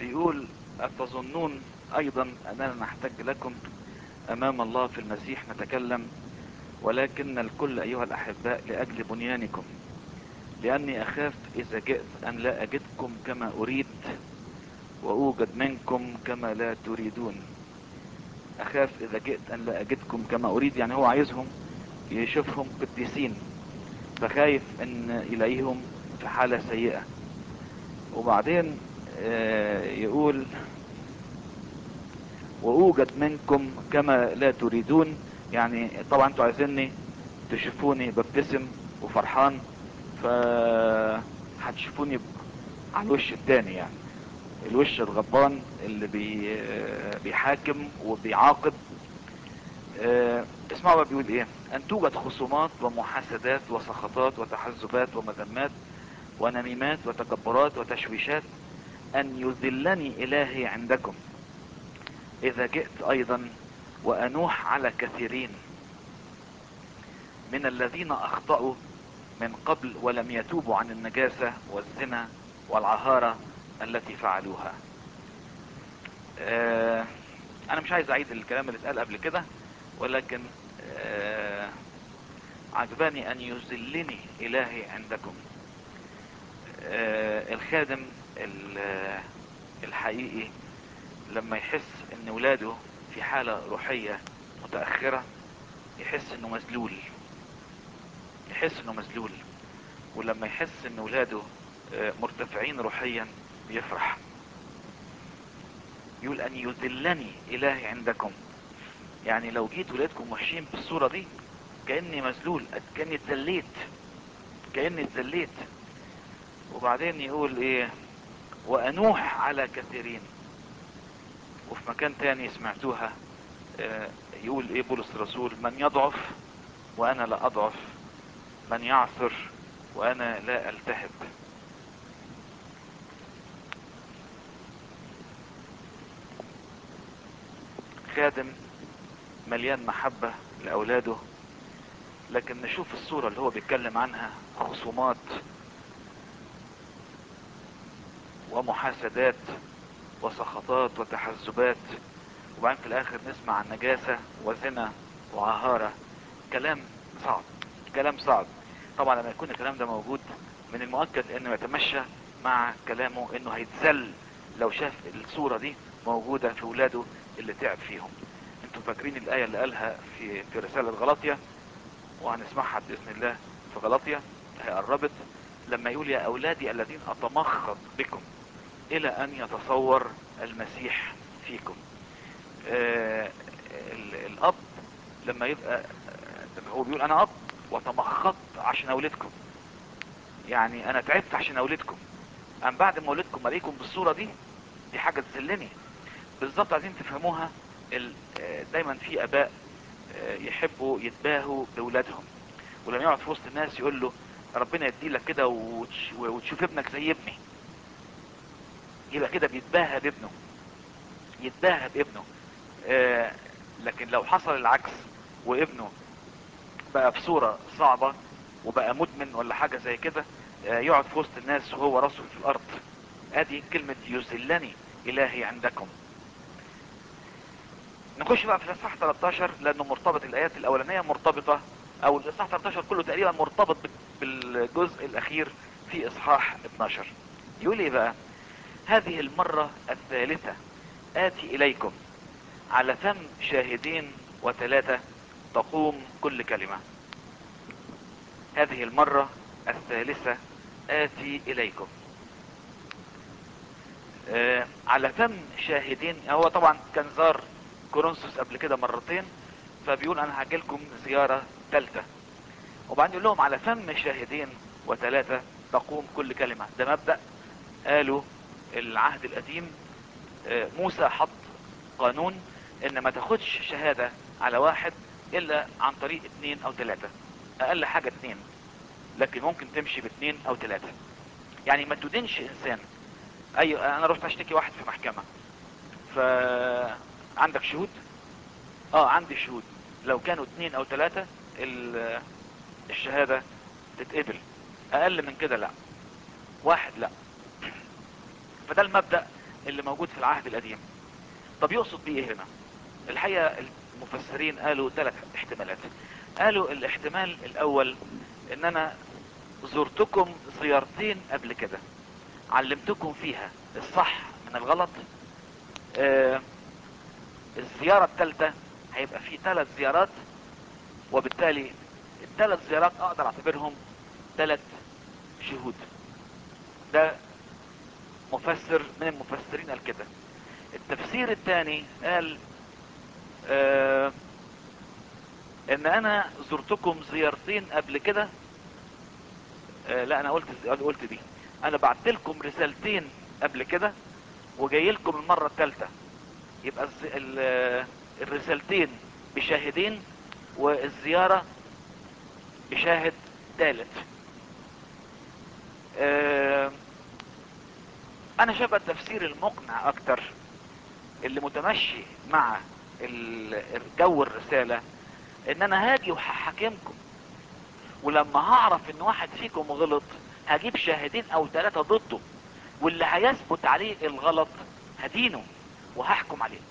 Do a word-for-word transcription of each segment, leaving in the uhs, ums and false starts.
بيقول أتظنون أيضا أننا نحتاج لكم أمام الله في المسيح نتكلم، ولكن الكل أيها الأحباء لأجل بنيانكم، لأني أخاف إذا جئت أن لا أجدكم كما أريد وأوجد منكم كما لا تريدون. أخاف إذا جئت أن لا أجدكم كما أريد، يعني هو عايزهم يشوفهم قديسين، فخايف أن إليهم في حالة سيئة. وبعدين يقول وأوجد منكم كما لا تريدون، يعني طبعا انتوا عايزيني تشوفوني ببتسم وفرحان، فهتشوفوني على الوش التاني، يعني الوش الغضبان اللي بي بيحاكم وبيعاقب. اه اسمعوا بقى بيقول ايه: ان توجد خصومات ومحاسدات وسخطات وتحزبات ومذمات ونميمات وتكبرات وتشويشات، ان يذلني الهي عندكم اذا جئت ايضا وانوح على كثيرين من الذين اخطأوا من قبل ولم يتوبوا عن النجاسة والزنا والعهارة التي فعلوها. آه انا مش عايز اعيد الكلام اللي اتقال قبل كده، ولكن آه عجباني ان يذلني الهي عندكم. آه الخادم الحقيقي لما يحس ان ولاده في حالة روحية متأخرة يحس انه مذلول، يحس انه مذلول. ولما يحس ان ولاده مرتفعين روحيا بيفرح. يقول ان يذلني الهي عندكم، يعني لو جيت ولادكم وحشين بالصورة دي كأني مذلول، كأني اتذليت، كأني اتذليت. وبعدين يقول ايه: وانوح على كثيرين. وفي مكان تاني سمعتوها يقول ايه بولس الرسول: من يضعف وانا لا اضعف، من يعثر وانا لا التهب. خادم مليان محبة لاولاده، لكن نشوف الصورة اللي هو بيتكلم عنها: خصومات ومحاسدات وسخطات وتحزبات، وبعدين في الاخر نسمع عن نجاسة وزنا وعهارة. كلام صعب، كلام صعب. طبعا لما يكون الكلام ده موجود من المؤكد انه يتمشى مع كلامه انه هيتذل لو شاف الصورة دي موجودة في ولاده اللي تعب فيهم. انتوا فاكرين الاية اللي قالها في في رسالة غلاطيا، وهنسمعها باذن الله في غلاطيا، هي قربت، لما يقول: يا اولادي الذين اتمخض بكم الى ان يتصور المسيح فيكم. آه الاب لما يبقى هو بيقول: انا اب وتمخضت عشان اولدكم، يعني انا تعبت عشان اولدكم، ام بعد ما اولدكم عليكم بالصورة دي، دي حاجة تذلني. بالظبط عايزين تفهموها. دايما في اباء يحبوا يتباهوا باولادهم، ولما يقعد في وسط الناس يقول له: ربنا يديلك كده وتشوف ابنك زي ابني، يبقى كده بيتباهى بابنه، يتباهى بابنه. آه لكن لو حصل العكس وابنه بقى بصورة صعبة وبقى مدمن ولا حاجة زي كده، آه يقعد في وسط الناس وهو راسه في الارض. ادي كلمة يذلني الهي عندكم. نخش بقى في الاصحاح ثلاثة عشر، لانه مرتبط، الايات الاولانية مرتبطة، او الاصحاح ثلاثة عشر كله تقريبا مرتبط بالجزء الاخير في اصحاح اثناشر. يقول ايه بقى: هذه المرة الثالثة آتي إليكم على فم شاهدين وثلاثة تقوم كل كلمة. هذه المرة الثالثة آتي إليكم آه على فم شاهدين. هو طبعا كان زار كورنثوس قبل كده مرتين، فبيقول أنا هاجيلكم زيارة ثالثة. وبعدين يقول لهم على فم شاهدين وثلاثة تقوم كل كلمة. ده مبدأ قالوا العهد القديم. آه موسى حط قانون ان ما تاخدش شهادة على واحد الا عن طريق اتنين او تلاتة، اقل حاجة اتنين، لكن ممكن تمشي باتنين او تلاتة. يعني ما تدينش انسان. اي انا رحت اشتكي واحد في محكمة، ف عندك شهود؟ اه عندي شهود. لو كانوا اتنين او تلاتة الشهادة تتقبل، اقل من كده لا، واحد لا. فده المبدأ اللي موجود في العهد القديم. طب يقصد بيه ايه هنا؟ الحقيقة المفسرين قالوا ثلاث احتمالات. قالوا الاحتمال الاول ان انا زرتكم زيارتين قبل كده، علمتكم فيها الصح من الغلط. آه الزيارة الثالثة هيبقى في ثلاث زيارات، وبالتالي الثلاث زيارات اقدر اعتبرهم ثلاث شهود. ده مفسر من المفسرين قال كده. التفسير الثاني قال آه ان انا زرتكم زيارتين قبل كده. آه لا انا قلت قلت دي، انا بعت لكم رسالتين قبل كده وجاي لكم المرة الثالثة. يبقى الرسالتين بشاهدين والزيارة بشاهد ثالث. آه انا شايف التفسير المقنع اكتر اللي متمشي مع الجو الرسالة، ان انا هاجي وهحاكمكم، ولما هعرف ان واحد فيكم غلط هجيب شاهدين او ثلاثة ضده، واللي هيثبت عليه الغلط هدينه وهحكم عليه.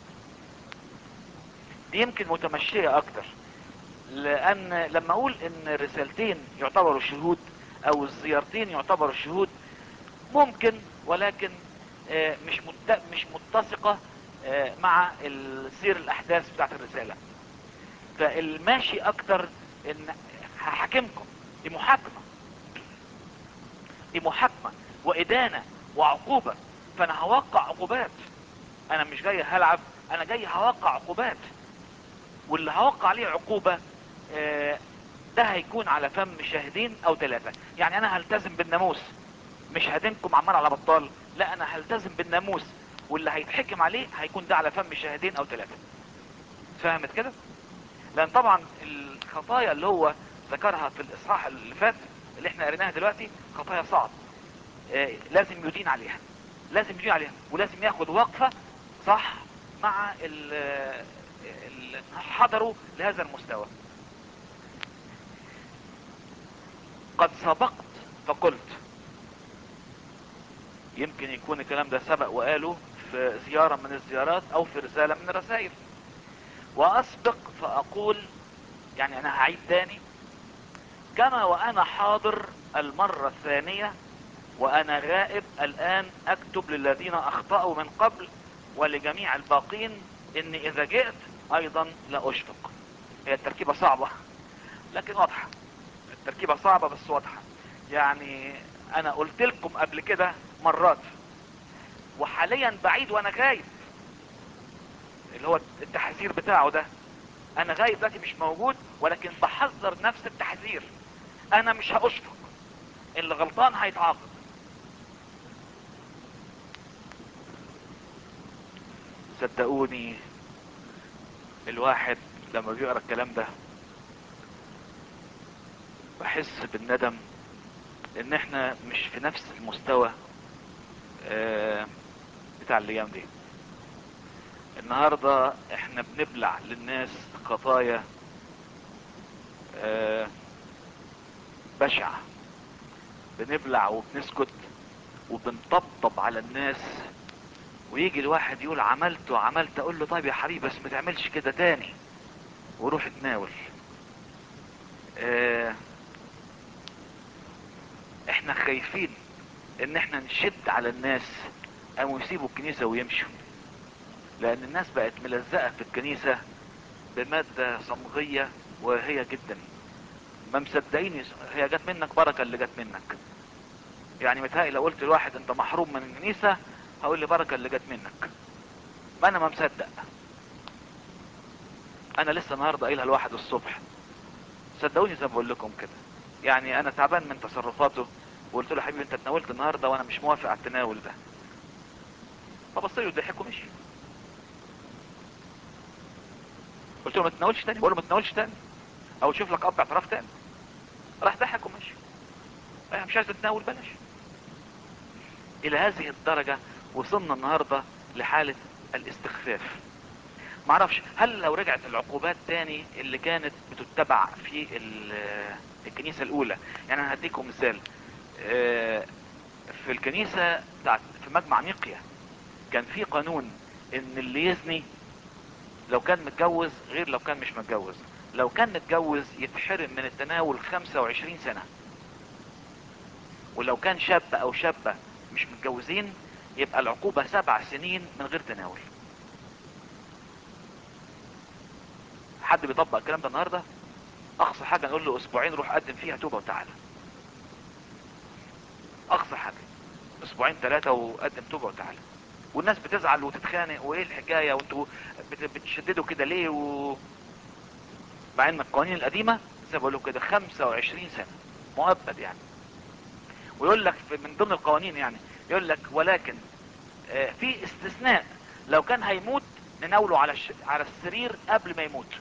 دي يمكن متمشية اكتر، لان لما اقول ان الرسالتين يعتبروا شهود او الزيارتين يعتبروا شهود ممكن، ولكن مش مش متسقة مع سير الاحداث بتاعت الرسالة. فالماشي اكتر ان هحاكمكم، دي محاكمة، دي محاكمة وادانة وعقوبة، فانا هوقع عقوبات. انا مش جاي هلعب، انا جاي هوقع عقوبات، واللي هوقع عليه عقوبة ده هيكون على فم شاهدين او ثلاثة. يعني انا هلتزم بالناموس، مش هدينكم عمال على بطال، لا انا هلتزم بالناموس، واللي هيتحكم عليه هيكون ده على فم شاهدين او ثلاثة. فهمت كده؟ لان طبعا الخطايا اللي هو ذكرها في الاصحاح اللي فات اللي احنا قريناها دلوقتي خطايا صعب، آه لازم يدين عليها، لازم يدين عليها، ولازم ياخد وقفة صح مع اللي حضروا لهذا المستوى. قد سبقت فقلت، يمكن يكون الكلام ده سبق وقاله في زيارة من الزيارات او في رسالة من الرسائل. واسبق فاقول، يعني انا هعيد تاني، كما وانا حاضر المرة الثانية وانا غائب الان اكتب للذين اخطأوا من قبل ولجميع الباقين اني اذا جئت ايضا لا اشفق. هي التركيبة صعبة لكن واضحة، التركيبة صعبة بس واضحة. يعني انا قلت لكم قبل كده مرات، وحاليا بعيد وانا غايب، اللي هو التحذير بتاعه ده، انا غايب دلوقتي مش موجود، ولكن بحذر نفس التحذير، انا مش هاشفق، اللي غلطان هيتعاقب. صدقوني الواحد لما بيقرا الكلام ده بحس بالندم ان احنا مش في نفس المستوى آه بتاع الايام دي. النهاردة احنا بنبلع للناس خطايا آه بشعة، بنبلع وبنسكت وبنطبطب على الناس، ويجي الواحد يقول عملت وعملت، اقول له طيب يا حبيبي بس ما تعملش كده تاني، وروح اتناول. اه احنا خايفين ان احنا نشد على الناس او يسيبوا الكنيسة ويمشوا، لان الناس بقت ملزقة في الكنيسة بمادة صمغية وهي جدا. ما مصدقين هي جت منك بركة اللي جت منك. يعني متهيألي لو قلت لواحد انت محروم من الكنيسة هقول لي بركة اللي جت منك، ما انا ما مصدق. انا لسه النهارده قايلها لواحد الصبح، صدقوني زي ما بقول لكم كده، يعني انا تعبان من تصرفاته، وقلت له حبيبي انت اتناولت النهارده وانا مش موافق على التناول ده. فبص لي وضحك ومشي. قلت له ما تتناولش تاني، بقول له ما تتناولش تاني او شوف لك اب اعتراف تاني. راح ضحك ومشي. انا مش عايز اتناول بلاش. الى هذه الدرجة وصلنا النهاردة لحالة الاستخفاف. معرفش هل لو رجعت العقوبات تاني اللي كانت بتتبع في الكنيسة الاولى. يعني انا هديكم مثال، في الكنيسة بتاعت في مجمع نيقيا كان في قانون ان اللي يزني لو كان متجوز غير لو كان مش متجوز. لو كان متجوز يتحرم من التناول خمسة وعشرين سنة، ولو كان شاب او شابة مش متجوزين يبقى العقوبة سبع سنين من غير تناول. حد بيطبق الكلام ده النهاردة؟ اقصى حاجة نقول له اسبوعين روح قدم فيها توبة وتعالى. اقصى حاجة اسبوعين ثلاثة وقدم توبة وتعالى. والناس بتزعل وتتخانق وايه الحكاية وانتوا بت- بتشددوا كده ليه و... مع ان القوانين القديمة زي ما بقولوا كده خمسة وعشرين سنة مؤبد يعني. ويقول لك في- من ضمن القوانين يعني يقول لك ولكن آه، في استثناء، لو كان هيموت نناوله على الش... على السرير قبل ما يموت.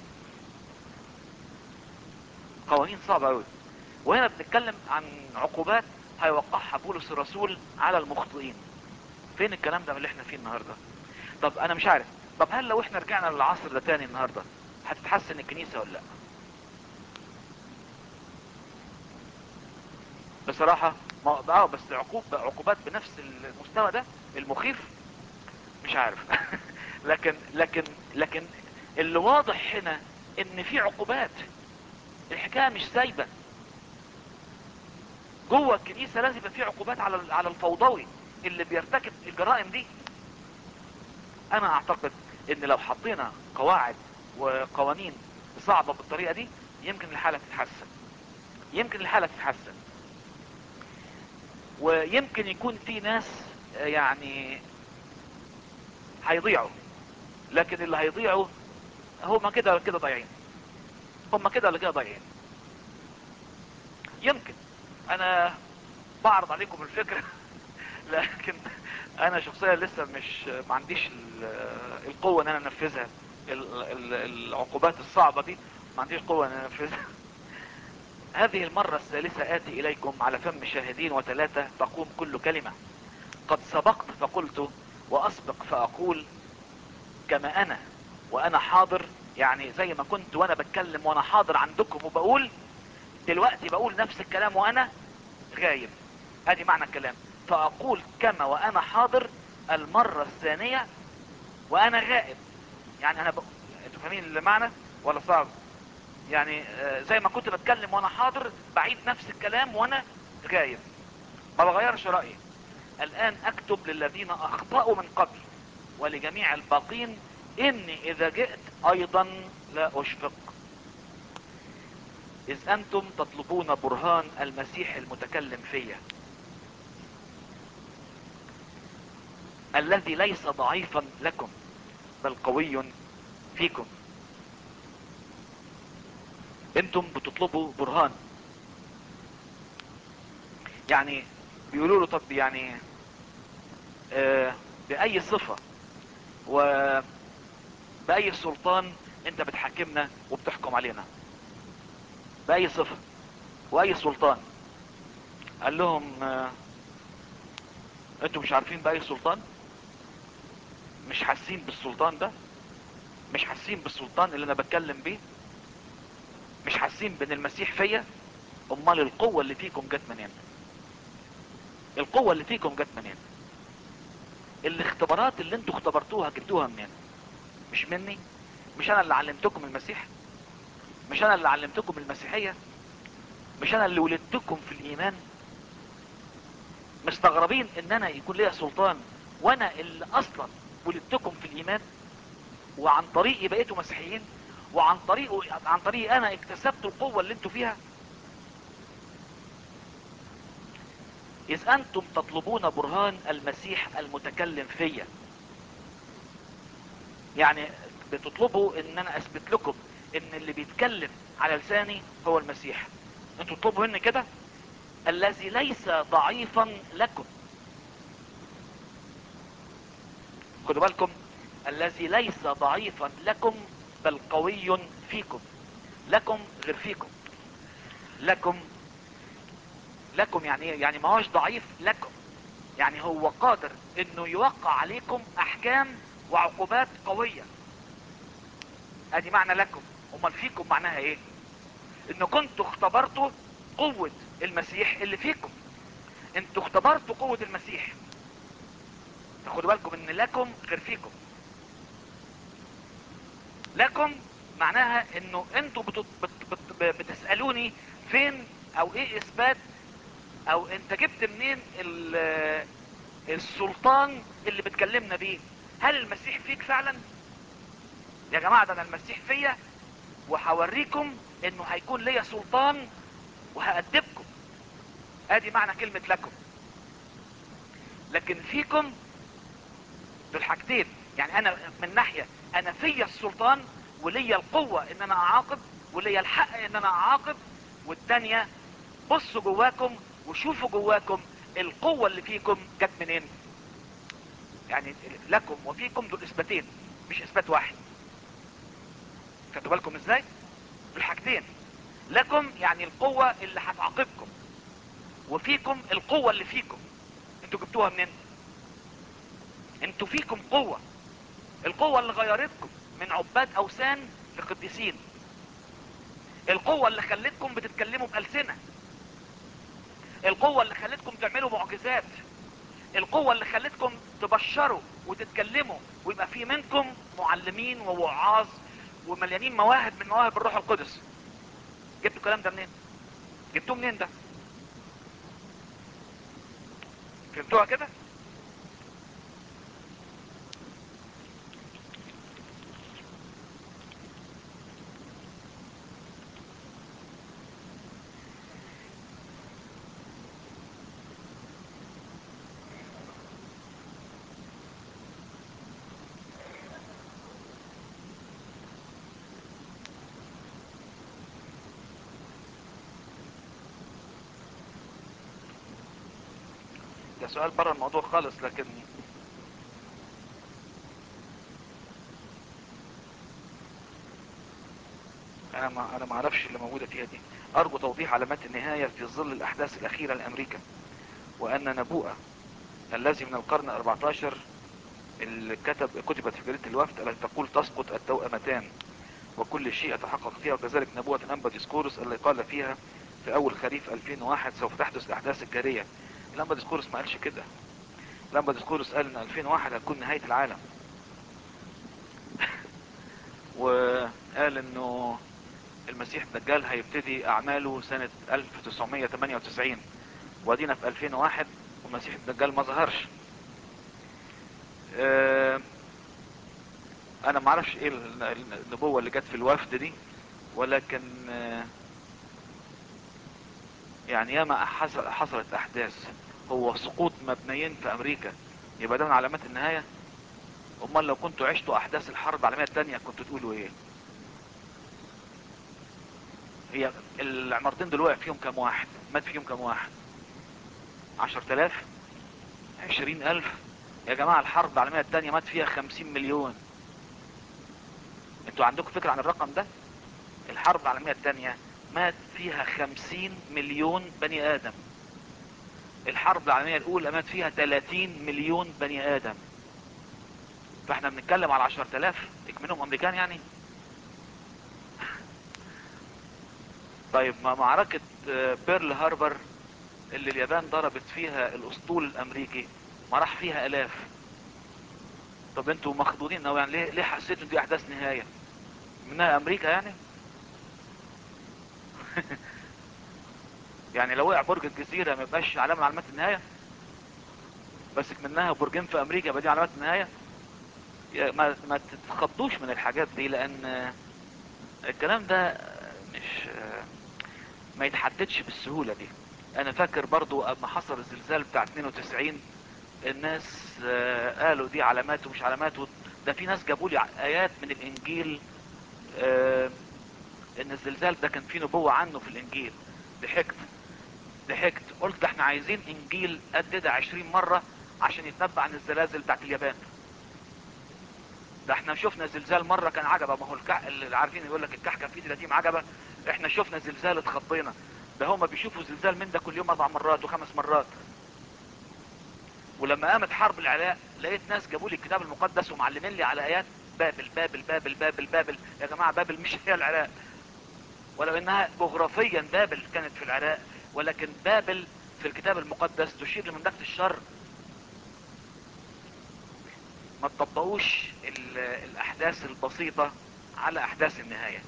قوانين صعبة قوي. وهنا بنتكلم عن عقوبات هيوقعها بولس الرسول على المخطئين. فين الكلام ده من اللي احنا فيه النهاردة؟ طب انا مش عارف، طب هل لو احنا رجعنا للعصر ده تاني النهاردة هتتحسن الكنيسة ولا لا؟ بصراحة ما اه بس عقوب عقوبات بنفس المستوى ده المخيف مش عارف. لكن لكن لكن اللي واضح هنا ان في عقوبات. الحكاية مش سايبة جوه الكنيسة، لازم يبقى في عقوبات على على الفوضوي اللي بيرتكب الجرائم دي. انا اعتقد ان لو حطينا قواعد وقوانين صعبة بالطريقة دي يمكن الحالة تتحسن. يمكن الحالة تتحسن ويمكن يكون في ناس آه، يعني هيضيعوا. لكن اللي هيضيعوا هما كده ولا كده ضايعين. هما كده ولا كده ضايعين. يمكن انا بعرض عليكم الفكرة. لكن انا شخصيا لسه مش ما عنديش ال- القوة ان انا انفذها. ال- ال- العقوبات الصعبة دي ما عنديش قوة ان انا انفذها. هذه المرة الثالثة آتي إليكم على فم شاهدين وثلاثة تقوم كل كلمة. قد سبقت فقلت وأسبق فأقول كما أنا وأنا حاضر. يعني زي ما كنت وأنا بتكلم وأنا حاضر عندكم وبقول، دلوقتي بقول نفس الكلام وأنا غايب. ادي معنى الكلام. فأقول كما وأنا حاضر المرة الثانية وأنا غائب. يعني أنا ب... انتوا فاهمين المعنى ولا صعب؟ يعني آه، زي ما كنت بتكلم وانا حاضر بعيد نفس الكلام وانا غايب. ما بغيرش رأيي. الان اكتب للذين اخطأوا من قبل ولجميع الباقين اني اذا جئت ايضا لا اشفق، اذ انتم تطلبون برهان المسيح المتكلم فيا الذي ليس ضعيفا لكم بل قوي فيكم. انتم بتطلبوا برهان. يعني بيقولوا له طب يعني آه بأي صفة وبأي سلطان انت بتحكمنا وبتحكم علينا؟ بأي صفة وأي سلطان؟ قال لهم آه انتوا مش عارفين بأي سلطان؟ مش حاسين بالسلطان ده؟ مش حاسين بالسلطان اللي انا بتكلم بيه؟ مش حاسين بان المسيح فيا؟ امال القوة اللي فيكم جت منين؟ القوة اللي فيكم جت منين؟ الاختبارات اللي انتوا اختبرتوها جبتوها منين؟ مش مني. مش انا اللي علمتكم المسيح. مش انا اللي علمتكم المسيحية. مش انا اللي ولدتكم في الايمان. مستغربين ان انا يكون ليا سلطان وانا اللي اصلا ولدتكم في الايمان وعن طريقي بقيتوا مسيحيين وعن طريقه عن طريقي انا اكتسبت القوة اللي انتوا فيها. اذ انتم تطلبون برهان المسيح المتكلم فيا، يعني بتطلبوا ان انا اثبت لكم ان اللي بيتكلم على لساني هو المسيح. انتوا تطلبوا مني كده. الذي ليس ضعيفا لكم، خدوا بالكم، الذي ليس ضعيفا لكم بل قوي فيكم. لكم غير فيكم. لكم لكم يعني ايه؟ يعني ما هوش ضعيف لكم، يعني هو قادر انه يوقع عليكم احكام وعقوبات قوية. ادي معنى لكم. امال فيكم معناها ايه؟ انه كنتوا اختبرتوا قوة المسيح اللي فيكم. انتوا اختبرتوا قوة المسيح. فخدوا بالكم ان لكم غير فيكم. لكم معناها انه انتوا بت... بت... بت... بتسألوني فين او ايه اثبات او انت جبت منين ال... السلطان اللي بتكلمنا بيه. هل المسيح فيك فعلا؟ يا جماعة ده انا المسيح فيا وهوريكم انه هيكون ليا سلطان وهأدبكم. ادي معنى كلمة لكم. لكن فيكم دول حاجتين، يعني انا من ناحية انا فيا السلطان وليا القوة ان انا اعاقب وليا الحق ان انا اعاقب، والتانية بصوا جواكم وشوفوا جواكم القوة اللي فيكم جت منين. يعني لكم وفيكم دول اثباتين مش اثبات واحد. خدوا بالكم ازاي؟ دول حاجتين. لكم يعني القوة اللي هتعاقبكم، وفيكم القوة اللي فيكم. انتوا جبتوها منين؟ انتوا فيكم قوة، القوة اللي غيرتكم من عباد اوثان لقديسين، القوة اللي خلتكم بتتكلموا بألسنة، القوة اللي خلتكم تعملوا معجزات، القوة اللي خلتكم تبشروا وتتكلموا ويبقى في منكم معلمين ووعاظ ومليانين مواهب من مواهب الروح القدس. جبتوا الكلام ده منين؟ جبتوه منين ده؟ فهمتوها كده؟ ده سؤال بره الموضوع خالص، لكن انا ما انا ما اعرفش اللي موجوده فيها دي. ارجو توضيح علامات النهايه في ظل الاحداث الاخيره لامريكا، وان نبوءه الذي من القرن الاربعتاشر اللي كتب كتبت في جريدة الوفد التي تقول تسقط التوأمتان وكل شيء يتحقق فيها، وكذلك نبوءة الانبا ديسكورس اللي قال فيها في اول خريف ألفين وواحد سوف تحدث الاحداث الجارية. الانبا ديسكورس ما قالش كده. الانبا ديسكورس قال ان ألفين وواحد هتكون نهاية العالم وقال انه المسيح الدجال هيبتدي اعماله سنة ألف وتسعمية تمانية وتسعين، وادينا في ألفين وواحد والمسيح الدجال ما ظهرش. اه انا ما اعرفش ايه النبوة اللي جت في الوفد دي، ولكن اه يعني ياما حصلت احداث. هو سقوط مبنيين في امريكا يبقى ده من علامات النهاية؟ امال لو كنتوا عشتوا احداث الحرب العالمية التانية كنتوا تقولوا ايه؟ هي العمارتين دول وقع فيهم كام واحد؟ مات فيهم كام واحد؟ عشر تلاف؟ عشرين الف؟ يا جماعة الحرب العالمية التانية مات فيها خمسين مليون. انتوا عندكم فكرة عن الرقم ده؟ الحرب العالمية التانية مات فيها خمسين مليون بني ادم. الحرب العالمية الاولى مات فيها تلاتين مليون بني ادم. فاحنا بنتكلم على عشر تلاف اكمنهم امريكان يعني. طيب ما معركة بيرل هاربر اللي اليابان ضربت فيها الاسطول الامريكي ما راح فيها الاف. طب انتوا مخضوضين او يعني ليه ليه حسيتوا دي احداث نهاية منها امريكا يعني؟ يعني لو وقع برج الجزيرة ما يبقاش علامة من علامات النهاية؟ بس منها برجين في امريكا يبقى دي علامات النهاية؟ ما, ما تتخضوش من الحاجات دي، لان الكلام ده مش ما يتحددش بالسهولة دي. انا فاكر برضو اما حصل الزلزال بتاع اتنين وتسعين الناس قالوا دي علامات ومش علامات. ده في ناس جابوا لي ايات من الانجيل ان الزلزال ده كان فيه نبوة عنه في الانجيل. ضحكت ضحكت قلت ده احنا عايزين انجيل قد ده عشرين مرة عشان يتنبأ عن الزلازل بتاعت اليابان. ده احنا شفنا زلزال مرة كان عجبة. ما هو الكح اللي عارفين يقول لك الكح كان فيه تلاتين عجبة. احنا شفنا زلزال اتخضينا. ده هما بيشوفوا زلزال من ده كل يوم اربع مرات وخمس مرات. ولما قامت حرب العراق لقيت ناس جابوا لي الكتاب المقدس ومعلمين لي على ايات بابل بابل بابل بابل بابل. يا جماعة بابل مش هي العراق، ولو انها جغرافيا بابل كانت في العراق، ولكن بابل في الكتاب المقدس تشير لمملكة الشر. ما تطبقوش ال- الاحداث البسيطة على احداث النهاية.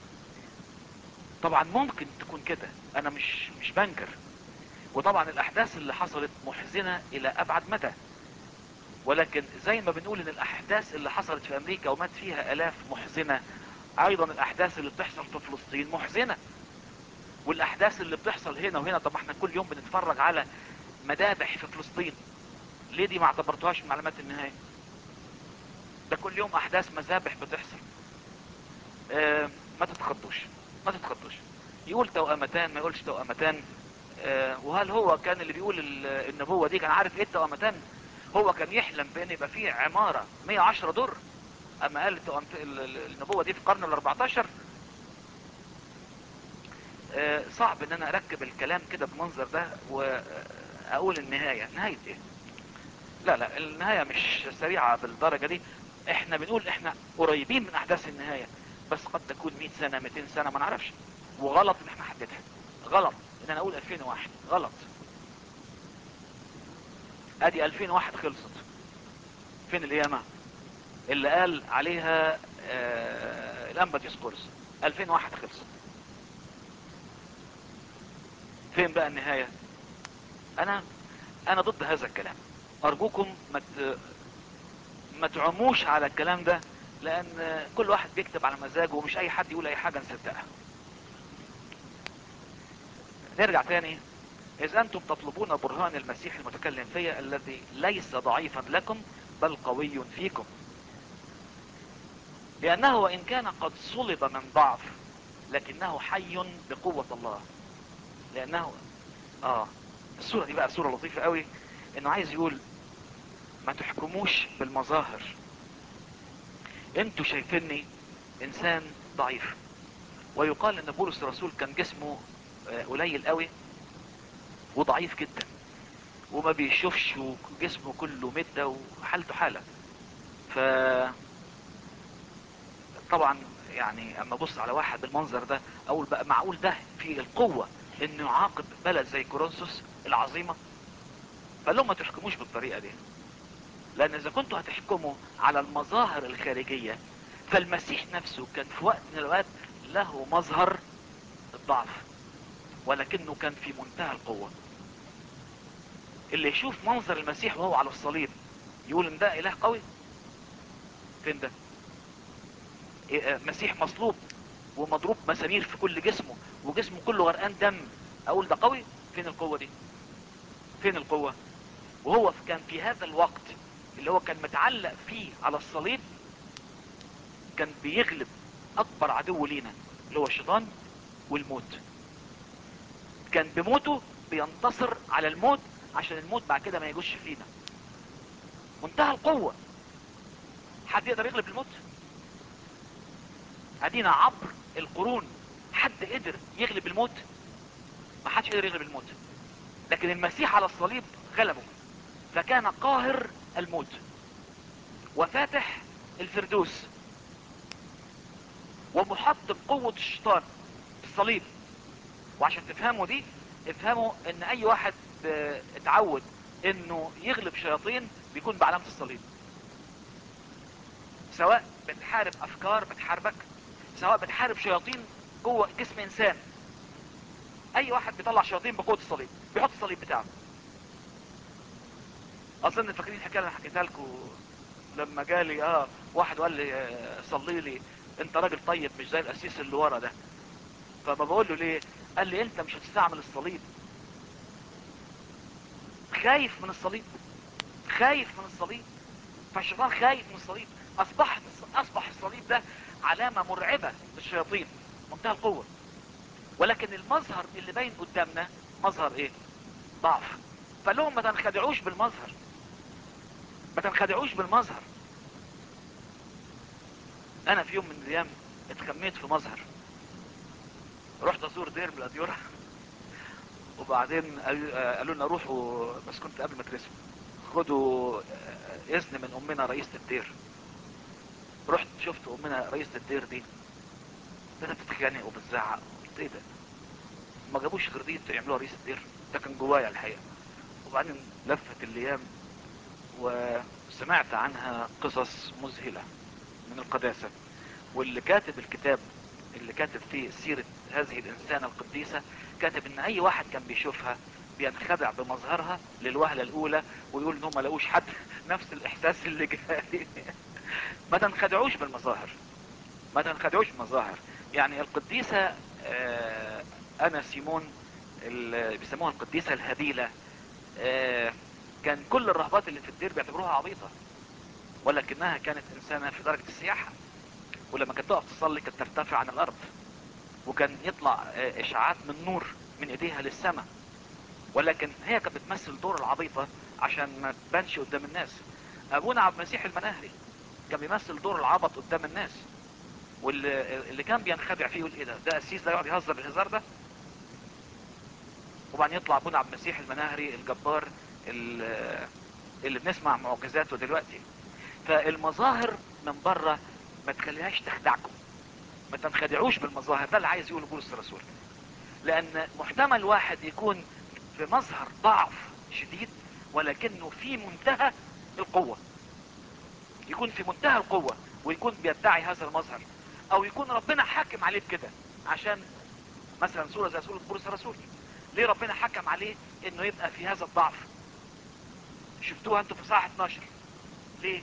طبعا ممكن تكون كده، انا مش مش بنكر، وطبعا الاحداث اللي حصلت محزنة الى ابعد مدى، ولكن زي ما بنقول ان الاحداث اللي حصلت في امريكا ومات فيها الاف محزنة، ايضا الاحداث اللي بتحصل في فلسطين محزنة، والاحداث اللي بتحصل هنا وهنا. طب احنا كل يوم بنتفرج على مذابح في فلسطين، ليه دي ما اعتبرتوهاش من علامات النهاية؟ ده كل يوم احداث مذابح بتحصل. اه ما تتخضوش، ما تتخضوش. يقول توأمتان ما يقولش توأمتان. اه وهل هو كان اللي بيقول ال- النبوة دي كان عارف ايه التوأمتان؟ هو كان يحلم بان يبقى فيه عمارة مية وعشرة دور اما قال التوأمت- ال- ال- النبوة دي في القرن الاربعتاشر؟ اه صعب ان انا اركب الكلام كده بالمنظر ده واقول النهاية. نهاية ايه؟ لا لا، النهاية مش سريعة بالدرجة دي. احنا بنقول احنا قريبين من احداث النهاية، بس قد تكون مئة سنة مئتين سنة ما نعرفش. وغلط ان احنا حددها، غلط ان انا اقول الفين وواحد، غلط. ادي الفين وواحد خلصت، فين القيامة اللي قال عليها آه الانبا ديسكورس؟ الفين وواحد خلصت، فين بقى النهاية؟ انا انا ضد هذا الكلام. ارجوكم ما ت- ما تعموش على الكلام ده، لان كل واحد بيكتب على مزاجه ومش اي حد يقول اي حاجة نصدقها. نرجع تاني. اذ انتم تطلبون برهان المسيح المتكلم فيا الذي ليس ضعيفا لكم بل قوي فيكم، لانه وان كان قد صلب من ضعف لكنه حي بقوة الله. لانه اه الصورة دي بقى صورة لطيفة قوي، انه عايز يقول ما تحكموش بالمظاهر. انتوا شايفيني انسان ضعيف، ويقال ان بولس الرسول كان جسمه آه، قليل قوي وضعيف جدا وما بيشوفش وجسمه كله مدة وحالته حالة. ف طبعا يعني اما ابص على واحد بالمنظر ده اقول بقى معقول ده في القوة انه يعاقب بلد زي كورنثوس العظيمة؟ فقال لهم ما تحكموش بالطريقة دي، لان اذا كنتوا هتحكموا على المظاهر الخارجية، فالمسيح نفسه كان في وقت من الاوقات له مظهر الضعف، ولكنه كان في منتهى القوة. اللي يشوف منظر المسيح وهو على الصليب يقول ان ده اله قوي؟ فين ده؟ إيه، آه، مسيح مصلوب ومضروب مسامير في كل جسمه وجسمه كله غرقان دم، اقول ده قوي؟ فين القوة دي؟ فين القوة؟ وهو كان في هذا الوقت اللي هو كان متعلق فيه على الصليب كان بيغلب اكبر عدو لينا اللي هو الشيطان والموت. كان بموته بينتصر على الموت عشان الموت بعد كده ما يجوش فينا. منتهى القوة. حد يقدر يغلب الموت؟ ادينا عبر القرون حد قدر يغلب الموت؟ ما حدش قدر يغلب الموت، لكن المسيح على الصليب غلبه، فكان قاهر الموت وفاتح الفردوس ومحطم قوة الشيطان بالصليب. وعشان تفهموا دي، افهموا ان اي واحد اه، اتعود انه يغلب شياطين بيكون بعلامة الصليب. سواء بتحارب افكار بتحاربك، سواء بتحارب شياطين جوه جسم انسان، اي واحد بيطلع شياطين بقوة الصليب بيحط الصليب بتاعه. اظن فاكرين الحكايه اللي حكيتها لكم لما جالي اه واحد وقال لي آه، صلي لي، انت راجل طيب مش زي القسيس اللي ورا ده. فما بقول له ليه؟ قال لي انت مش هتستعمل الصليب. خايف من الصليب، خايف من الصليب. فالشيطان خايف من الصليب. اصبحت اصبح الصليب ده علامة مرعبة للشياطين، منتهى القوة. ولكن المظهر اللي باين قدامنا مظهر ايه؟ ضعف. فقال لهم ما تنخدعوش بالمظهر، ما تنخدعوش بالمظهر. انا في يوم من الايام اتخميت في مظهر، رحت ازور دير من الاديرة وبعدين قال- آه، قالوا لنا روحوا، بس كنت قبل ما اترسم، خدوا آه، اذن من امنا رئيسة الدير. رحت شفت امنا رئيسة الدير دي بدأت بتتخانق وبتزعق. قلت ايه ده؟ ما جابوش غير دي يعملوها رئيس الدير؟ ده كان جوايا الحقيقة. وبعدين لفت الايام وسمعت عنها قصص مذهلة من القداسة. واللي كاتب الكتاب اللي كاتب فيه سيرة هذه الانسانة القديسة كاتب ان اي واحد كان بيشوفها بينخدع بمظهرها للوهلة الاولى ويقول انهم ما لقوش حد نفس الاحساس اللي جاي. ما تنخدعوش بالمظاهر، ما تنخدعوش بالمظاهر. يعني القديسة آه انا سيمون اللي بيسموها القديسة الهبيلة، آه كان كل الرهبات اللي في الدير بيعتبروها عبيطة، ولكنها كانت انسانة في درجة السياحة. ولما كانت تقف تصلي كانت ترتفع عن الارض، وكان يطلع آه اشعاعات من نور من ايديها للسماء، ولكن هي كانت بتمثل دور العبيطة عشان ما تبانش قدام الناس. ابونا عبد المسيح المناهري كان بيمثل دور العبط قدام الناس، واللي اللي كان بينخدع فيه يقول ايه ده ده قسيس ده يقعد يهزر الهزار ده. وبعدين يطلع ابونا عبد المسيح المناهري الجبار اللي, اللي بنسمع معجزاته دلوقتي. فالمظاهر من بره ما تخليهاش تخدعكم، ما تنخدعوش بالمظاهر. ده اللي عايز يقوله بولس الرسول، لان محتمل واحد يكون في مظهر ضعف شديد ولكنه في منتهى القوة، يكون في منتهى القوة ويكون بيدعي هذا المظهر، او يكون ربنا حاكم عليه بكده. عشان مثلا سورة زي سورة بولس الرسول، ليه ربنا حكم عليه انه يبقى في هذا الضعف؟ شفتوها انتوا في صحاح اتناشر، ليه؟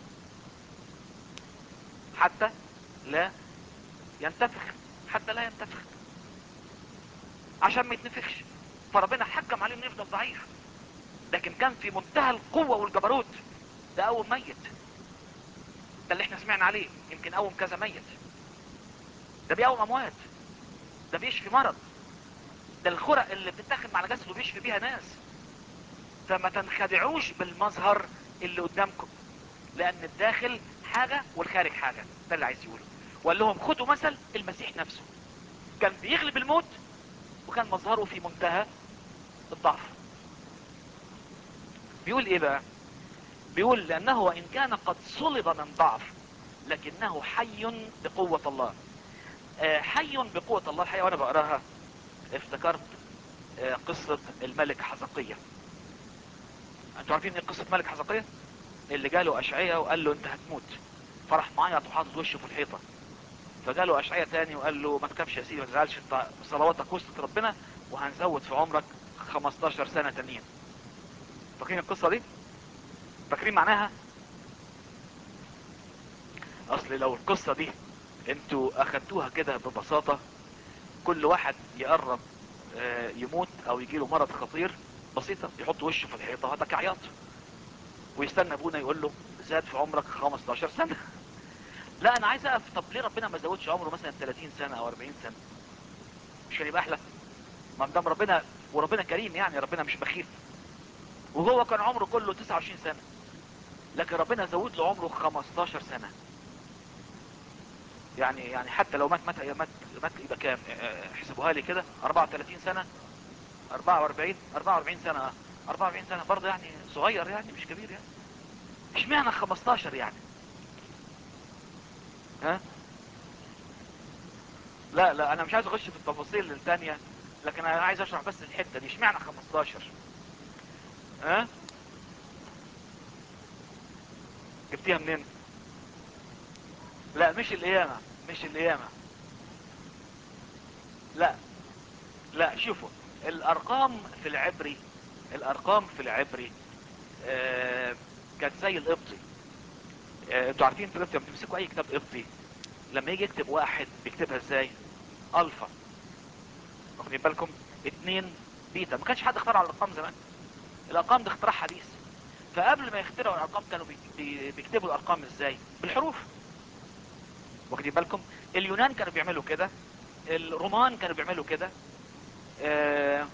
حتى لا ينتفخ، حتى لا ينتفخ، عشان ما يتنفخش. فربنا حكم عليه انه يفضل ضعيف، لكن كان في منتهى القوة والجبروت. ده قوم ميت، ده اللي احنا سمعنا عليه، يمكن قوم كذا ميت. ده بيقوم اموات، ده بيشفي مرض، ده الخرق اللي بتتاخد مع جسده بيشفي بيها ناس. فما تنخدعوش بالمظهر اللي قدامكم، لان الداخل حاجة والخارج حاجة. ده اللي عايز يقوله. وقال لهم خدوا مثل المسيح نفسه، كان بيغلب الموت وكان مظهره في منتهى الضعف. بيقول ايه بقى؟ بيقول لانه وان كان قد صلب من ضعف لكنه حي بقوة الله. آه حي بقوة الله. الحقيقة وانا بقراها افتكرت آه قصة الملك حزقية. انتوا عارفين ايه قصة ملك حزقية؟ اللي جاله اشعياء وقال له انت هتموت، فرح معيط وحاطط وشه في الحيطة. فجاله اشعياء تاني وقال له ما تخافش يا سيدي، ما تزعلش، انت صلواتك وسط ربنا وهنزود في عمرك خمستاشر سنة تانيين. فاكرين القصة دي؟ فاكرين معناها؟ اصل لو القصة دي انتوا اخدتوها كده ببساطة، كل واحد يقرب اه يموت او يجيله مرض خطير بسيطة يحط وشه في الحيطة هذا كعياط، ويستنى ابونا يقول له زاد في عمرك خمستاشر سنة. لا انا عايز اقف، طب ليه ربنا ما زودش عمره مثلا تلاتين سنة او اربعين سنة؟ مش كان يبقى احلى؟ ما دام ربنا، وربنا كريم يعني، ربنا مش بخيل. وهو كان عمره كله تسعة وعشرين سنة، لكن ربنا زود له عمره خمستاشر سنة. يعني يعني حتى لو مات مات مات, مات يبقى كام؟ احسبوها لي كده، اربعة وتلاتين سنة، اربعة واربعين اربعة واربعين سنة، اربعة واربعين سنة برضه يعني صغير يعني، مش كبير يعني. اشمعنى خمستاشر يعني؟ ها؟ لا لا انا مش عايز اخش في التفاصيل الثانية، لكن انا عايز اشرح بس الحتة دي، اشمعنى خمستاشر؟ ها؟ جبتيها منين؟ لا مش القيامة، مش القيامة. لا لا شوفوا الارقام في العبري، الارقام في العبري آه كانت زي القبطي. آه انتوا عارفين انتوا لما بتمسكوا اي كتاب قبطي لما يجي يكتب واحد بيكتبها ازاي؟ الفا، واخدين بالكم؟ اتنين بيتا. ما كانش حد اخترع الارقام زمان، الارقام دي اختراع حديث. فقبل ما يخترعوا الارقام كانوا بي بيكتبوا الارقام ازاي؟ بالحروف، واخدين بالكم؟ اليونان كانوا بيعملوا كده، الرومان كانوا بيعملوا كده، آه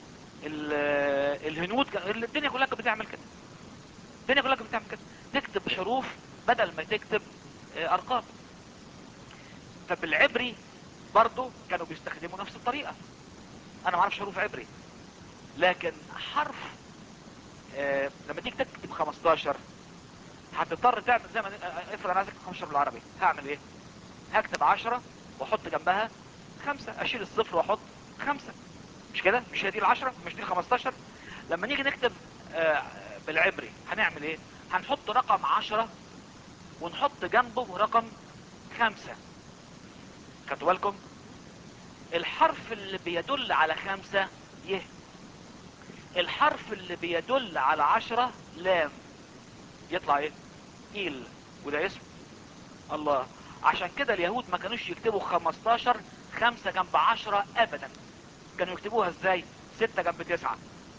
الهنود كان، الدنيا كلها كانت بتعمل كده، الدنيا كلها كانت بتعمل كده، تكتب حروف بدل ما تكتب آه ارقام. فبالعبري برضو كانوا بيستخدموا نفس الطريقة. انا ما اعرفش حروف عبري، لكن حرف آه لما تيجي تكتب خمستاشر هتضطر تعمل زي ما افرض انا عايز اكتب خمستاشر بالعربي، هعمل ايه؟ هكتب عشرة واحط جنبها خمسة، اشيل الصفر واحط خمسة، مش كده؟ مش هي دي العشرة؟ مش دي الخمستاشر؟ لما نيجي نكتب آه بالعبري هنعمل ايه؟ هنحط رقم عشرة ونحط جنبه رقم خمسة. خدتوا بالكم؟ الحرف اللي بيدل على خمسة يه، الحرف اللي بيدل على عشرة لام، يطلع ايه؟ ايل، وده اسم الله. عشان كده اليهود ما كانوش يكتبوا خمستاشر خمسة جنب عشرة ابدا، كانوا يكتبوها ازاي؟ ستة جنب تسعة.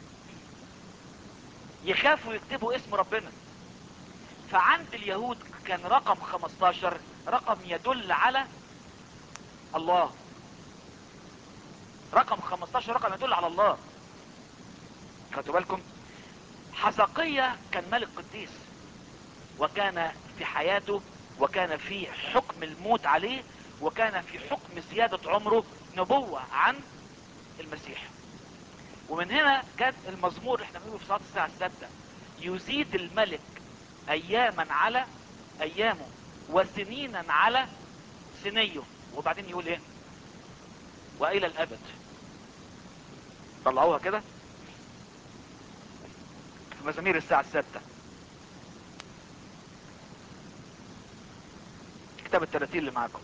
يخافوا يكتبوا اسم ربنا. فعند اليهود كان رقم خمستاشر رقم يدل على الله، رقم خمستاشر رقم يدل على الله. خدتوا بالكم؟ حزقية كان ملك قديس، وكان في حياته وكان في حكم الموت عليه، وكان في حكم زيادة عمره نبوة عن المسيح. ومن هنا جاء المزمور اللي احنا بنقوله في صلاة الساعة السادسة: يزيد الملك اياما على ايامه وسنينا على سنيه. وبعدين يقول ايه؟ والى الابد. طلعوها كده في مزامير الساعة السادسة، كتاب التراتيل اللي معاكم.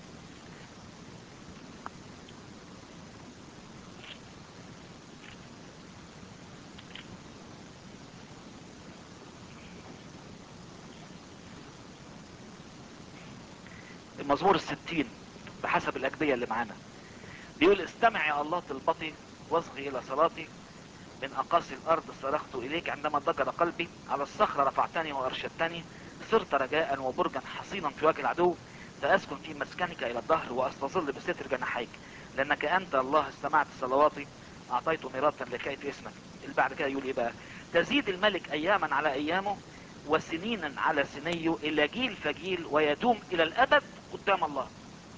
المزمور الستين بحسب الأجبية اللي معانا بيقول: استمع يا الله طلبتي واصغي إلى صلاتي، من أقاصي الأرض صرخت إليك، عندما ضجر قلبي على الصخرة رفعتني وأرشدتني، صرت رجاء وبرجا حصينا في وجه العدو، فأسكن في مسكنك إلى الظهر وأستظل بستر جناحيك، لأنك أنت الله استمعت صلواتي، أعطيت ميراثا لكيت اسمك. اللي بعد كده يقول إيه بقى؟ تزيد الملك أياما على أيامه وسنينا على سنيه، إلى جيل فجيل ويدوم إلى الأبد قدام الله.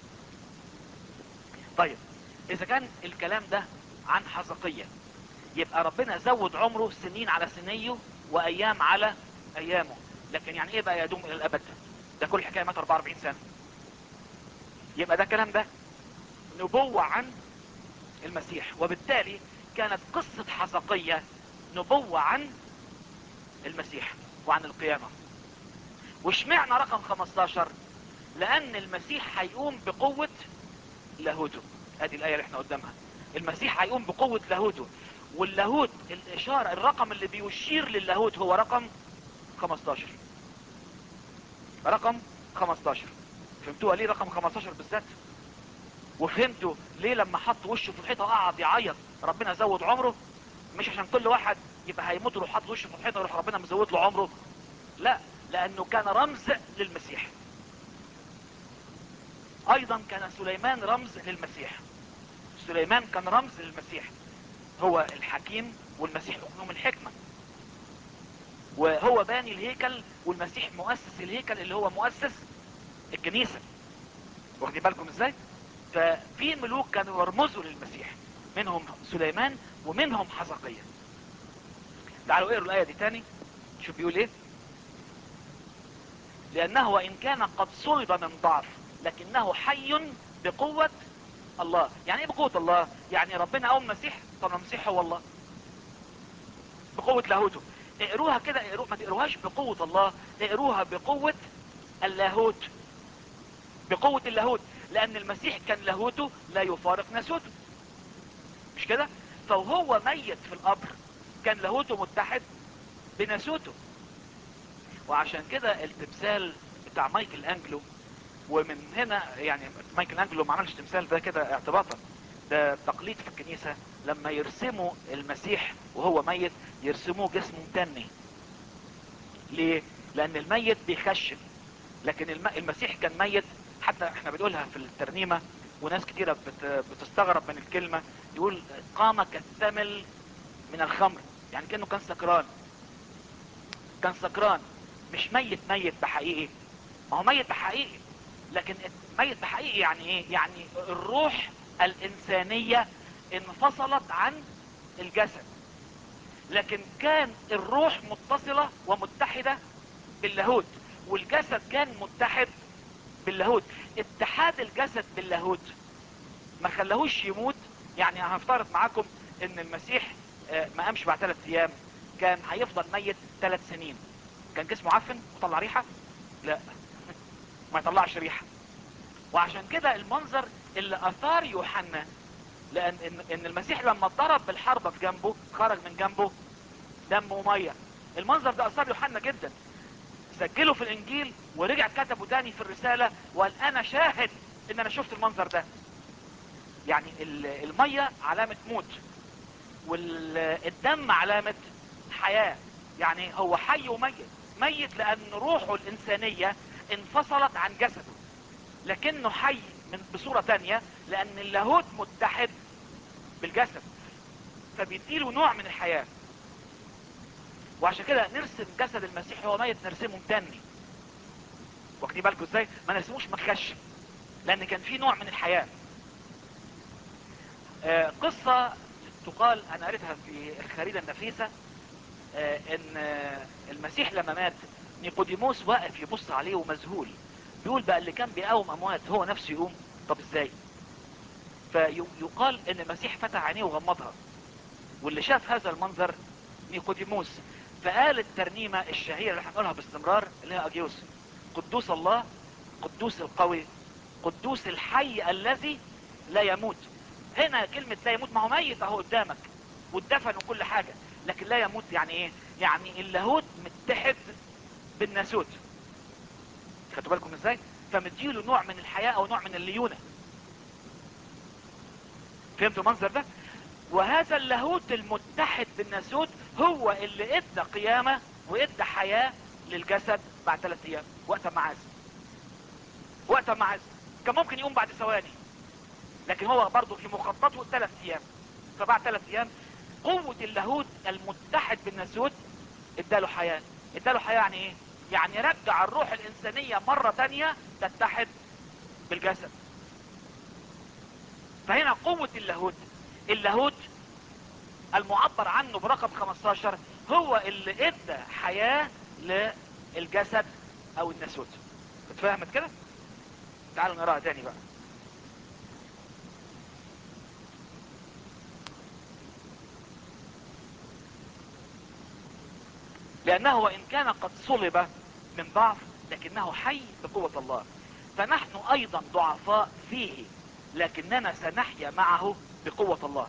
طيب إذا كان الكلام ده عن حزقية، يبقى ربنا زود عمره سنين على سنيه وايام على ايامه. لكن يعني ايه بقى يدوم الى الابد؟ ده كل حكايه مات اربعة واربعين سنه. يبقى ده الكلام ده نبوة عن المسيح، وبالتالي كانت قصة حزقية نبوة عن المسيح وعن القيامة. واشمعنى رقم خمستاشر؟ لان المسيح هيقوم بقوة لاهوته. ادي الايه اللي احنا قدامها، المسيح هيقوم بقوة لاهوته، واللاهوت الاشارة الرقم اللي بيشير للاهوت هو رقم خمستاشر. رقم خمستاشر. فهمتوها ليه رقم خمستاشر بالذات؟ وفهمتوا ليه لما حط وشه في الحيطة وقعد يعيط ربنا زود عمره؟ مش عشان كل واحد يبقى هيموت يروح حاطط وشه في الحيطة يروح ربنا مزود له عمره، لا، لانه كان رمز للمسيح. ايضا كان سليمان رمز للمسيح. سليمان كان رمز للمسيح، هو الحكيم والمسيح اقنوم الحكمة، وهو باني الهيكل والمسيح مؤسس الهيكل اللي هو مؤسس الكنيسة. واخدين بالكم ازاي؟ ففي ملوك كانوا يرمزوا للمسيح، منهم سليمان ومنهم حزقية. تعالوا اقروا الايه دي تاني، شوف بيقول ايه: لانه وان كان قد صلب من ضعف لكنه حي بقوة الله. يعني ايه بقوة الله؟ يعني ربنا قوم مسيح، طب المسيح هو الله بقوة لاهوته. اقروها كده، اقروا ما تقروهاش بقوة الله، اقروها بقوة اللاهوت، بقوة اللاهوت، لان المسيح كان لاهوته لا يفارق ناسوته، مش كده؟ فهو ميت في القبر كان لاهوته متحد بناسوته. وعشان كده التمثال بتاع مايكل انجلو، ومن هنا يعني مايكل انجلو ما عملش تمثال ده كده اعتباطا، ده تقليد في الكنيسة، لما يرسموا المسيح وهو ميت يرسموه جسمه متني. ليه؟ لان الميت بيخشن، لكن الم... المسيح كان ميت. حتى احنا بنقولها في الترنيمة وناس كتيرة بت... بتستغرب من الكلمة، يقول قام كالثمل من الخمر، يعني كأنه كان سكران. كان سكران، مش ميت ميت بحقيقي. ما هو ميت بحقيقي، لكن ميت بحقيقي يعني ايه؟ يعني الروح الانسانية انفصلت عن الجسد، لكن كان الروح متصلة ومتحدة باللاهوت، والجسد كان متحد باللاهوت. اتحاد الجسد باللاهوت ما خلاهوش يموت. يعني هفترض معاكم ان المسيح ما قامش بعد ثلاث ايام، كان هيفضل ميت ثلاث سنين. كان جسمه عفن وطلع ريحة؟ لا ما يطلعش ريحة. وعشان كده المنظر اللي اثار يوحنا، لان ان, إن المسيح لما اتضرب بالحربة في جنبه خرج من جنبه دم ومية. المنظر ده اثار يوحنا جدا، سجله في الانجيل ورجع كتبه تاني في الرسالة وقال انا شاهد ان انا شفت المنظر ده. يعني المية علامة موت والدم علامة حياة. يعني هو حي وميت. ميت لان روحه الانسانية انفصلت عن جسده، لكنه حي من بصورة تانية لان اللاهوت متحد بالجسد فبيديله نوع من الحياة. وعشان كده نرسم جسد المسيح هو ميت نرسمه متني. واخدين بالكم ازاي؟ ما نرسموش متخشب لان كان في نوع من الحياة. آه قصة تقال انا قريتها في الخريدة النفيسة، آه ان آه المسيح لما مات نيقوديموس واقف يبص عليه ومذهول، بيقول بقى اللي كان بيقاوم اموات هو نفسه يقوم؟ طب ازاي؟ فيقال ان المسيح فتح عينيه وغمضها، واللي شاف هذا المنظر نيقوديموس. فقال الترنيمة الشهيرة اللي هنقولها باستمرار اللي هي اجيوس: قدوس الله، قدوس القوي، قدوس الحي الذي لا يموت. هنا كلمة لا يموت، ما هو ميت اهو قدامك والدفن وكل حاجة، لكن لا يموت يعني ايه؟ يعني اللاهوت متحد بالناسوت. خدتوا بالكم ازاي؟ فمديله نوع من الحياة او نوع من الليونة. فهمتوا المنظر ده؟ وهذا اللاهوت المتحد بالناسوت هو اللي ادى قيامة وادى حياة للجسد بعد ثلاث ايام وقت ما عاز. وقت ما عاز كان ممكن يقوم بعد ثواني، لكن هو برضه في مخططه ثلاث ايام. فبعد ثلاث ايام قوة اللاهوت المتحد بالناسوت اداله حياة. اداله حياة يعني ايه؟ يعني رجع الروح الانسانية مرة تانية تتحد بالجسد. فهنا قوة اللاهوت، اللاهوت المعبر عنه برقم خمستاشر هو اللي ادى حياة للجسد او الناسوت. اتفهمت كده؟ تعالوا نقراها تاني بقى. لانه وان كان قد صلب من ضعف لكنه حي بقوة الله، فنحن ايضا ضعفاء فيه لكننا سنحيا معه بقوة الله.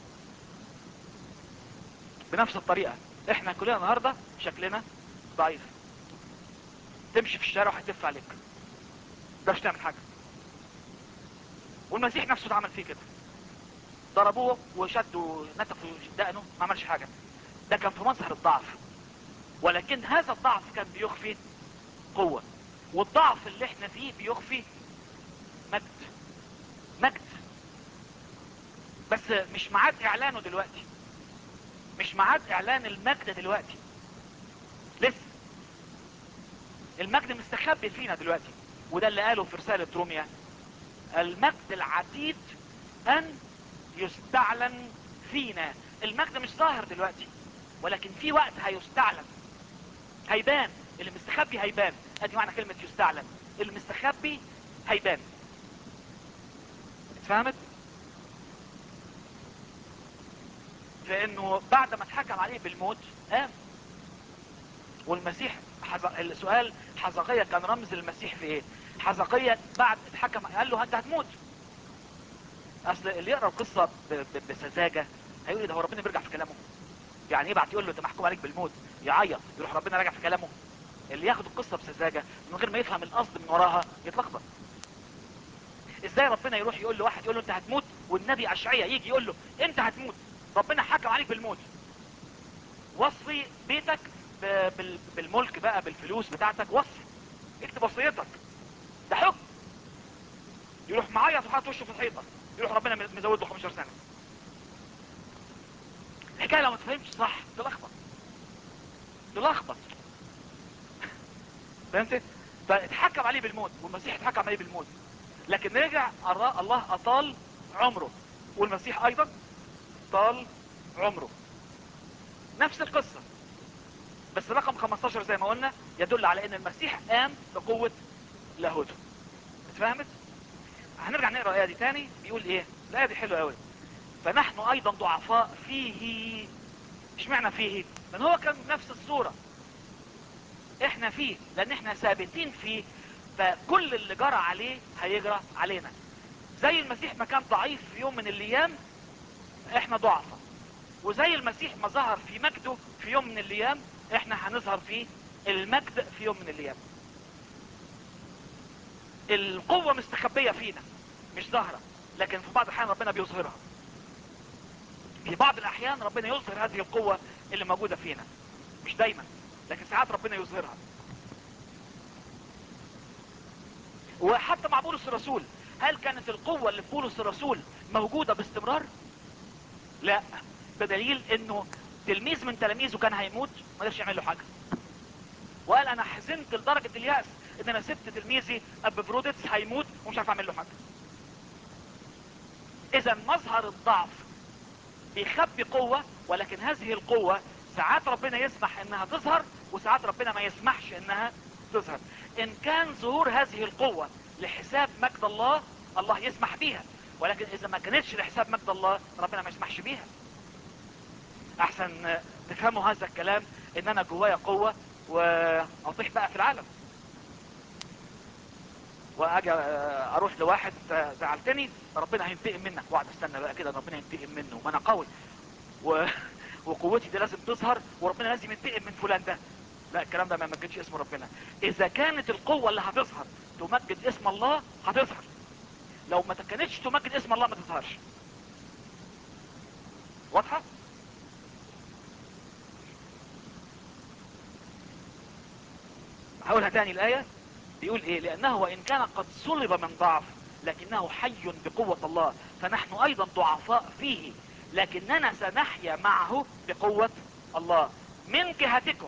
بنفس الطريقة احنا كلنا النهاردة شكلنا ضعيف، تمشي في الشارع وهتلف عليك، ده مش تعمل حاجة. والمسيح نفسه اتعمل فيه كده، ضربوه وشدوا نتفوا دقنه ما عملش حاجة. ده كان في مظهر الضعف، ولكن هذا الضعف كان بيخفي قوة، والضعف اللي احنا فيه بيخفي مجد. مجد بس مش معاد اعلانه دلوقتي، مش معاد اعلان المجد دلوقتي لسه. المجد مستخبي فينا دلوقتي، وده اللي قاله في رسالة روميا: المجد العتيد ان يستعلن فينا. المجد مش ظاهر دلوقتي، ولكن في وقت هيستعلن، هيبان. اللي مستخبي هيبان. ادي معنى كلمة يستعلن، اللي مستخبي هيبان. اتفهمت؟ فانه بعد ما اتحكم عليه بالموت قام. والمسيح حز... السؤال حزقية كان رمز المسيح في ايه؟ حزقية بعد اتحكم قال له انت هتموت. اصل اللي يقرأ القصة ب... ب... بسذاجة هيقول ده هو ربنا بيرجع في كلامه. يعني يبعت يقول له ده محكوم عليك بالموت يعيط، يروح ربنا راجع في كلامه. اللي ياخد القصة بسذاجة من غير ما يفهم القصد من وراها يتلخبط. ازاي ربنا يروح يقول له واحد يقول له انت هتموت، والنبي اشعياء يجي يقول له انت هتموت، ربنا حكم عليك بالموت، وصي بيتك ب... بال... بالملك بقى بالفلوس بتاعتك، وصي اكتب وصيتك، ده حكم. يروح معيط وحاطط وشه في الحيطه، يروح ربنا مزود له خمستاشر سنه. الحكايه لو ما تفهمش صح تلخبط تلخبط فهمت؟ فاتحكم عليه بالموت، والمسيح اتحكم عليه بالموت، لكن رجع الله اطال عمره، والمسيح ايضا طال عمره. نفس القصه، بس رقم خمستاشر زي ما قلنا يدل على ان المسيح قام بقوه لاهوته. اتفهمت؟ هنرجع نقرا الايه دي تاني. بيقول ايه الايه دي؟ حلوه قوي. فنحن ايضا ضعفاء فيه. اشمعنى فيه؟ من هو كان نفس الصورة احنا فيه، لان احنا ثابتين فيه، فكل اللي جرى عليه هيجرى علينا. زي المسيح ما كان ضعيف في يوم من الايام، احنا ضعفة. وزي المسيح ما ظهر في مجده في يوم من الايام، احنا هنظهر في المجد في يوم من الايام. القوة مستخبية فينا مش ظاهرة، لكن في بعض الاحيان ربنا بيظهرها. في بعض الاحيان ربنا يظهر هذه القوة اللي موجودة فينا، مش دايما، لكن ساعات ربنا يظهرها. وحتى مع بولس الرسول، هل كانت القوة اللي في بولس الرسول موجودة باستمرار؟ لا، بدليل انه تلميذ من تلاميذه كان هيموت ما قدرش يعمل له حاجة، وقال انا حزنت لدرجة اليأس ان انا سبت تلميذي ابفروديتس هيموت ومش عارف اعمل له حاجة. اذا مظهر الضعف بيخبي قوة، ولكن هذه القوة ساعات ربنا يسمح انها تظهر، وساعات ربنا ما يسمحش انها تظهر. ان كان ظهور هذه القوة لحساب مجد الله، الله يسمح بيها، ولكن اذا ما كانتش لحساب مجد الله، ربنا ما يسمحش بيها. احسن تفهموا هذا الكلام، ان انا جوايا قوة واطيح بقى في العالم، واجي اروح لواحد زعلتني ربنا هينتقم منك، واقعد استنى بقى كده ربنا ينتقم منه، ما انا قوي و... وقوتي دي لازم تظهر، وربنا لازم ينتقم من فلان ده. لا، الكلام ده ما يمجدش اسم ربنا. اذا كانت القوة اللي هتظهر تمجد اسم الله هتظهر، لو ما كانتش تمجد اسم الله ما تظهرش. واضحة؟ هقولها تاني. الآية بيقول ايه؟ لانه وان كان قد صلب من ضعف لكنه حي بقوة الله، فنحن ايضا ضعفاء فيه لكننا سنحيا معه بقوة الله. من جهتكم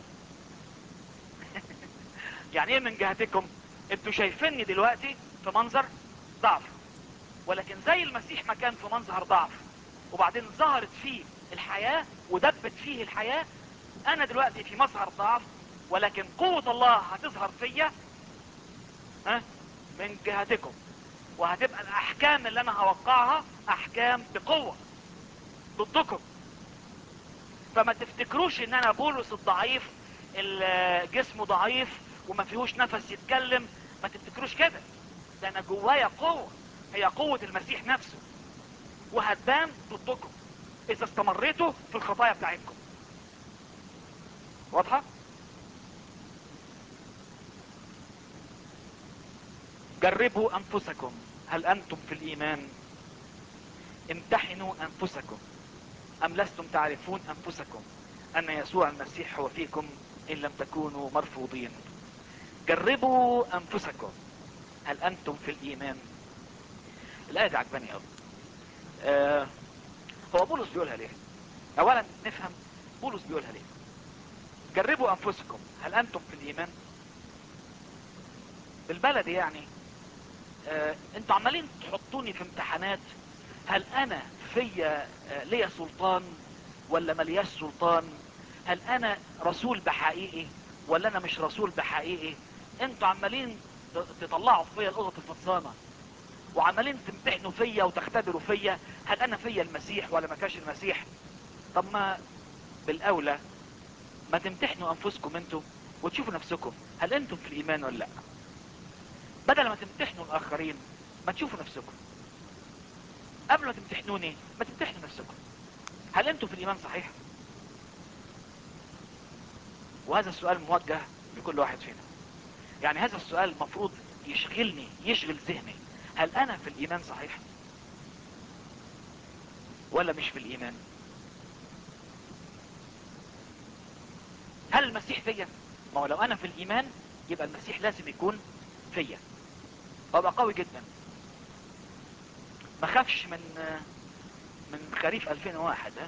يعني ايه من جهتكم؟ انتوا شايفيني دلوقتي في منظر ضعف، ولكن زي المسيح ما كان في منظر ضعف وبعدين ظهرت فيه الحياة ودبت فيه الحياة، انا دلوقتي في مظهر ضعف، ولكن قوة الله هتظهر فيا ها من جهتكم، وهتبقى الاحكام اللي انا هوقعها احكام بقوة ضدكم. فما تفتكروش ان انا بولس الضعيف اللي جسمه ضعيف وما فيهوش نفس يتكلم، ما تفتكروش كده. ده انا جوايا قوة، هي قوة المسيح نفسه، وهتبان ضدكم اذا استمريتوا في الخطايا بتاعتكم. واضحة؟ جربوا انفسكم هل انتم في الايمان، امتحنوا انفسكم ام لستم تعرفون انفسكم ان يسوع المسيح هو فيكم ان لم تكونوا مرفوضين. جربوا انفسكم هل انتم في الايمان. الايه دي عجباني قوي. آه هو بولس بيقولها ليه؟ اولا نفهم بولس بيقولها ليه. جربوا انفسكم هل انتم في الايمان، بالبلدي يعني آه انتوا عمالين تحطوني في امتحانات، هل انا فيا آه ليا سلطان ولا ملياش سلطان، هل انا رسول بحقيقي ولا انا مش رسول بحقيقي. انتوا عمالين تطلعوا فيا القطط الفطسانه، وعمالين تمتحنوا فيا وتختبروا فيا، هل انا فيا المسيح ولا ما فيهاش المسيح. طب ما بالاولى ما تمتحنوا انفسكم انتوا وتشوفوا نفسكم هل انتم في الايمان ولا لا، بدل ما تمتحنوا الاخرين ما تشوفوا نفسكم. قبل ما تمتحنوني ما تمتحنوا نفسكم، هل انتم في الايمان صحيح؟ وهذا السؤال موجه لكل واحد فينا. يعني هذا السؤال المفروض يشغلني، يشغل ذهني. هل انا في الايمان صحيح ولا مش في الايمان؟ هل المسيح فيا؟ ما هو لو انا في الايمان يبقى المسيح لازم يكون فيا، وابقى قوي جدا، ما خافش من من خريف ألفين وواحد. ها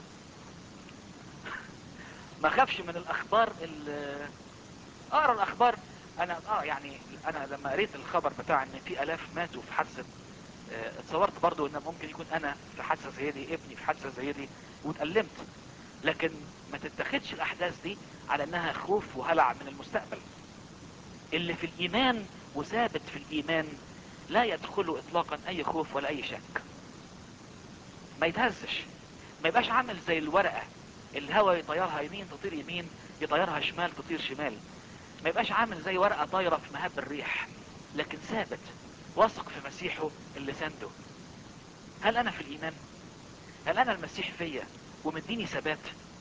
ما خافش من الاخبار ال- اقرا الاخبار. انا اه يعني انا لما قريت الخبر بتاع ان في الاف ماتوا في حادثه، اه اتصورت برضو ان ممكن يكون انا في حادثه زي دي، ابني في حادثه زي دي، واتألمت. لكن ما تتخذش الاحداث دي على انها خوف وهلع من المستقبل. اللي في الايمان وثابت في الايمان لا يدخله اطلاقا اي خوف ولا اي شك، ما يتهزش، ما يبقاش عامل زي الورقة الهواء يطيرها يمين تطير يمين، يطيرها شمال تطير شمال. ما يبقاش عامل زي ورقة طايرة في مهب الريح، لكن ثابت واثق في مسيحه اللي سنده. هل انا في الايمان؟ هل انا المسيح فيا ومديني ثبات؟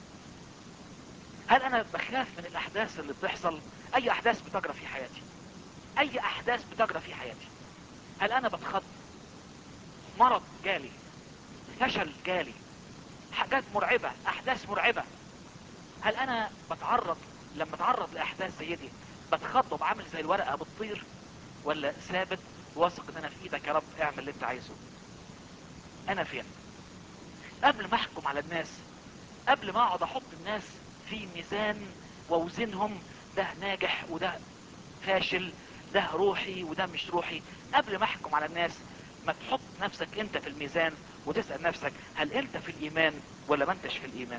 هل انا بخاف من الاحداث اللي بتحصل؟ اي احداث بتجرى في حياتي، اي احداث بتجرى في حياتي، هل انا بتخض؟ مرض جالي، فشل جالي، حاجات مرعبة، احداث مرعبة، هل انا بتعرض لما اتعرض لاحداث زي دي بتخض وبعمل زي الورقة بتطير، ولا ثابت واثق ان انا في ايدك يا رب اعمل اللي انت عايزه؟ انا فين؟ قبل ما احكم على الناس، قبل ما اقعد احط الناس في ميزان واوزنهم، ده ناجح وده فاشل، ده روحي وده مش روحي، قبل ما احكم على الناس ما تحط نفسك انت في الميزان وتسأل نفسك هل انت في الايمان ولا ما انتش في الايمان.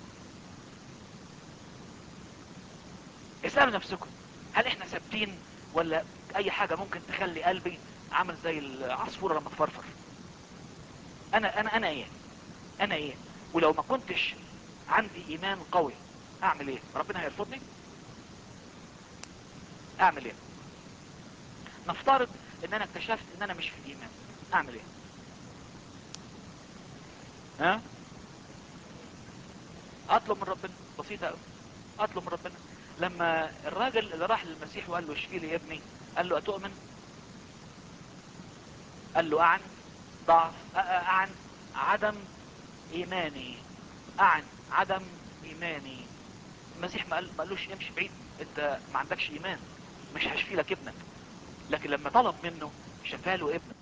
اسألوا نفسكم هل احنا ثابتين، ولا اي حاجة ممكن تخلي قلبي عامل زي العصفورة لما تفرفر. انا انا انا ايه انا ايه ولو ما كنتش عندي ايمان قوي اعمل ايه؟ ربنا هيرفضني؟ اعمل ايه؟ نفترض ان انا اكتشفت ان انا مش في الايمان، اعمل ايه؟ ها؟ اطلب من ربنا، بسيطة قوي، اطلب من ربنا. لما الراجل اللي راح للمسيح وقال له اشفي لي ابني، قال له اتؤمن؟ قال له اعن ضعف، اعن عدم ايماني، اعن عدم ايماني. المسيح ما قال ما قالوش امشي بعيد، انت ما عندكش ايمان، مش هشفي لك ابنك. لكن لما طلب منه شفاله ابنه.